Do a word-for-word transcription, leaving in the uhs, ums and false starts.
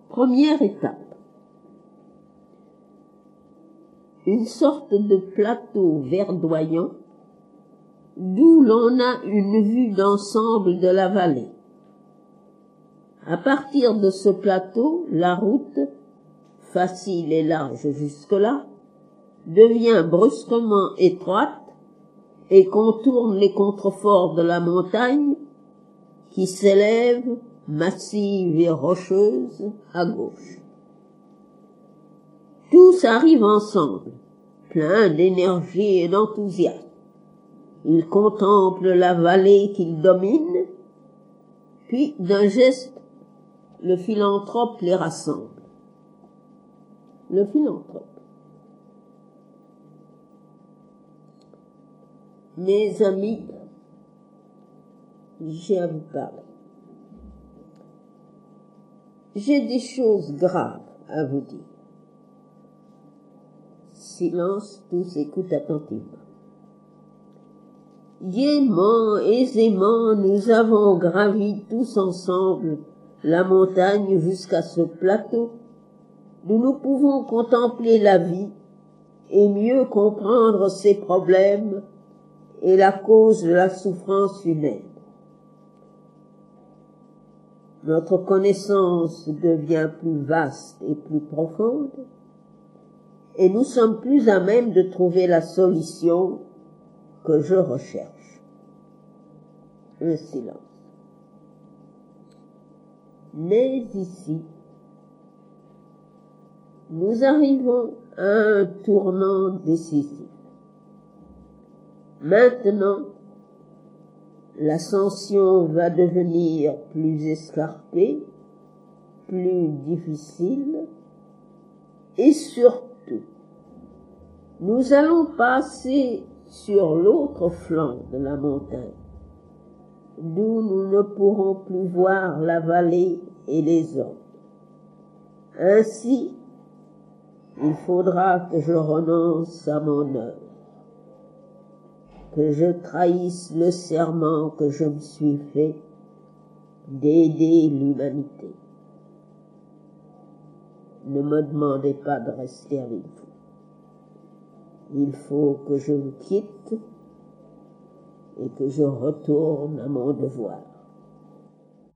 Première étape. Une sorte de plateau verdoyant d'où l'on a une vue d'ensemble de la vallée. À partir de ce plateau, la route, facile et large jusque-là, devient brusquement étroite et contourne les contreforts de la montagne qui s'élève, massive et rocheuse, à gauche. Tous arrivent ensemble, pleins d'énergie et d'enthousiasme. Ils contemplent la vallée qu'ils dominent, puis d'un geste, le philanthrope les rassemble. Le philanthrope. Mes amis, j'ai à vous parler. J'ai des choses graves à vous dire. Silence, tous écoutent attentivement. Gaiement, aisément, nous avons gravi tous ensemble la montagne jusqu'à ce plateau d'où nous pouvons contempler la vie et mieux comprendre ses problèmes et la cause de la souffrance humaine. Notre connaissance devient plus vaste et plus profonde et nous sommes plus à même de trouver la solution que je recherche. Un silence. Mais ici, nous arrivons à un tournant décisif. Maintenant, l'ascension va devenir plus escarpée, plus difficile, et surtout, nous allons passer sur l'autre flanc de la montagne, d'où nous ne pourrons plus voir la vallée et les hommes. Ainsi, il faudra que je renonce à mon œuvre, que je trahisse le serment que je me suis fait d'aider l'humanité. Ne me demandez pas de rester avec vous. Il faut que je vous quitte et que je retourne à mon devoir.